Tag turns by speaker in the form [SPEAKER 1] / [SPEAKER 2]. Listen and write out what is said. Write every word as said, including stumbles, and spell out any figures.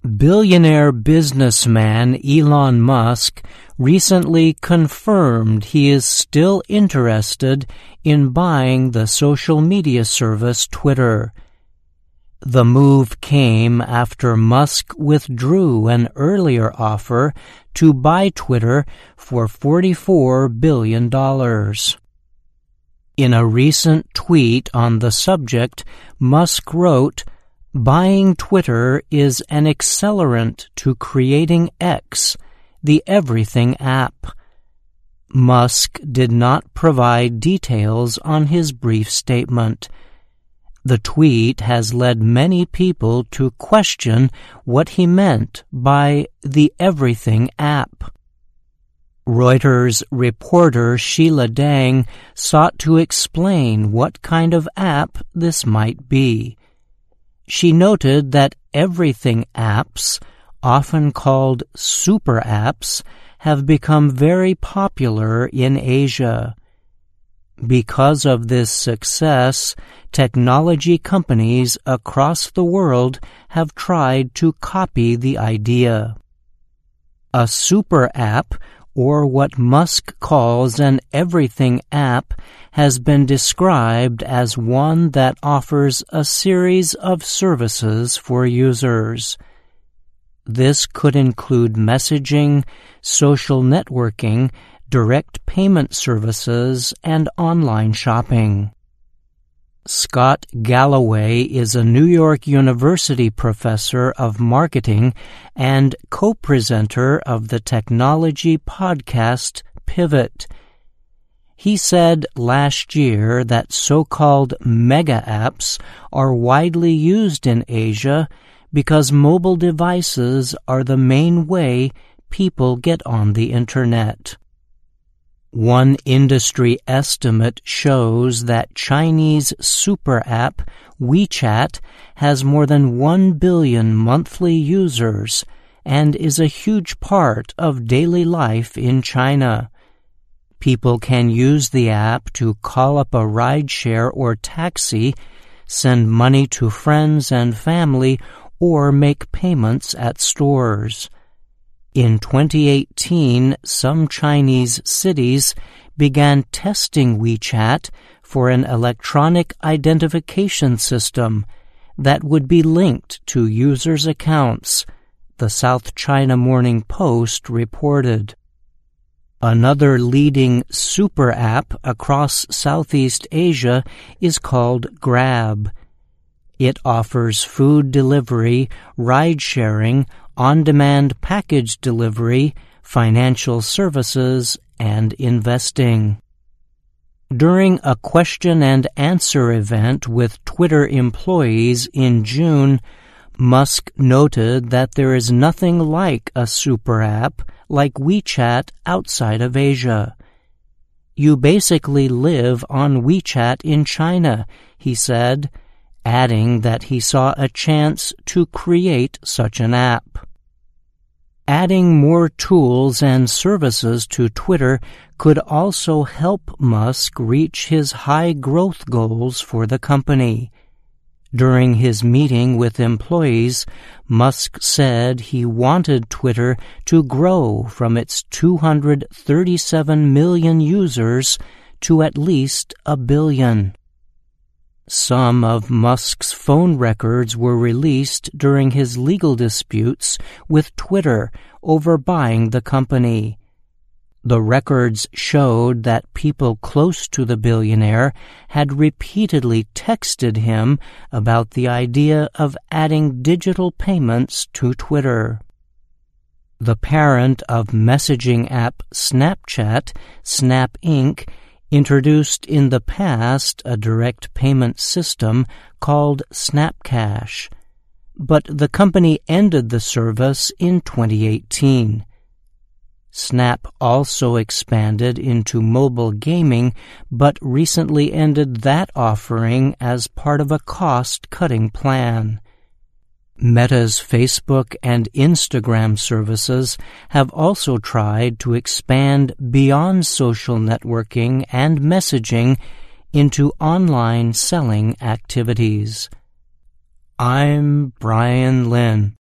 [SPEAKER 1] Billionaire businessman Elon Musk recently confirmed he is still interested in buying the social media service Twitter. The move came after Musk withdrew an earlier offer to buy Twitter for forty-four billion dollars. In a recent tweet on the subject, Musk wrote, "Buying Twitter is an accelerant to creating X, the Everything app." Musk did not provide details on his brief statement. The tweet has led many people to question what he meant by the Everything app. Reuters reporter Sheila Dang sought to explain what kind of app this might be. She noted that Everything apps, often called super apps, have become very popular in Asia. Because of this success, technology companies across the world have tried to copy the idea. A super app, or what Musk calls an Everything app, has been described as one that offers a series of services for users. This could include messaging, social networking, direct payment services, and online shopping. Scott Galloway is a New York University professor of marketing and co-presenter of the technology podcast Pivot. He said last year that so-called mega apps are widely used in Asia because mobile devices are the main way people get on the Internet. One industry estimate shows that Chinese super app WeChat has more than one billion monthly users and is a huge part of daily life in China. People can use the app to call up a rideshare or taxi, send money to friends and family, or make payments at stores. In twenty eighteen, some Chinese cities began testing WeChat for an electronic identification system that would be linked to users' accounts, the South China Morning Post reported. Another leading super app across Southeast Asia is called Grab. It offers food delivery, ride-sharing, on-demand package delivery, financial services, and investing. During a question and answer event with Twitter employees in June, Musk noted that there is nothing like a super app like WeChat outside of Asia. "You basically live on WeChat in China," he said, adding that he saw a chance to create such an app. Adding more tools and services to Twitter could also help Musk reach his high growth goals for the company. During his meeting with employees, Musk said he wanted Twitter to grow from its two hundred thirty-seven million users to at least a billion. Some of Musk's phone records were released during his legal disputes with Twitter over buying the company. The records showed that people close to the billionaire had repeatedly texted him about the idea of adding digital payments to Twitter. The parent of messaging app Snapchat, Snap Incorporated, introduced in the past a direct payment system called Snapcash, but the company ended the service in twenty eighteen. Snap also expanded into mobile gaming, but recently ended that offering as part of a cost-cutting plan. Meta's Facebook and Instagram services have also tried to expand beyond social networking and messaging into online selling activities. I'm Brian Lynn.